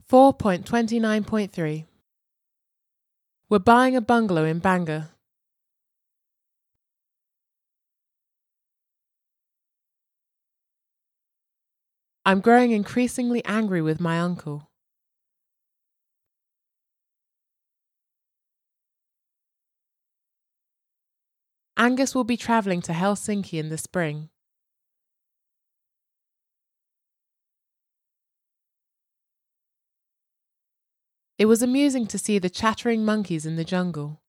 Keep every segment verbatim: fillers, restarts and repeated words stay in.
four point two nine point three. We're buying a bungalow in Bangor. I'm growing increasingly angry with my uncle. Angus will be travelling to Helsinki in the spring. It was amusing to see the chattering monkeys in the jungle.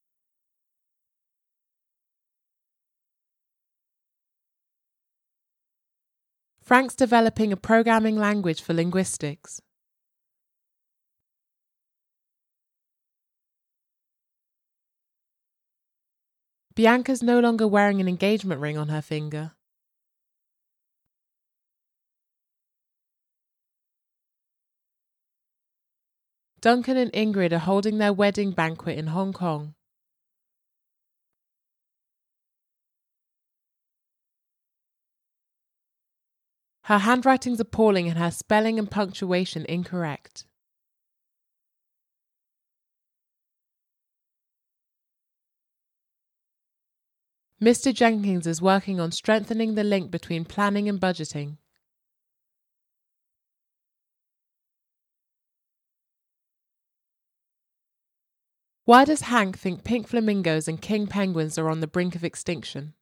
Frank's developing a programming language for linguistics. Bianca's no longer wearing an engagement ring on her finger. Duncan and Ingrid are holding their wedding banquet in Hong Kong. Her handwriting's appalling and her spelling and punctuation incorrect. Mister Jenkins is working on strengthening the link between planning and budgeting. Why does Hank think pink flamingos and king penguins are on the brink of extinction?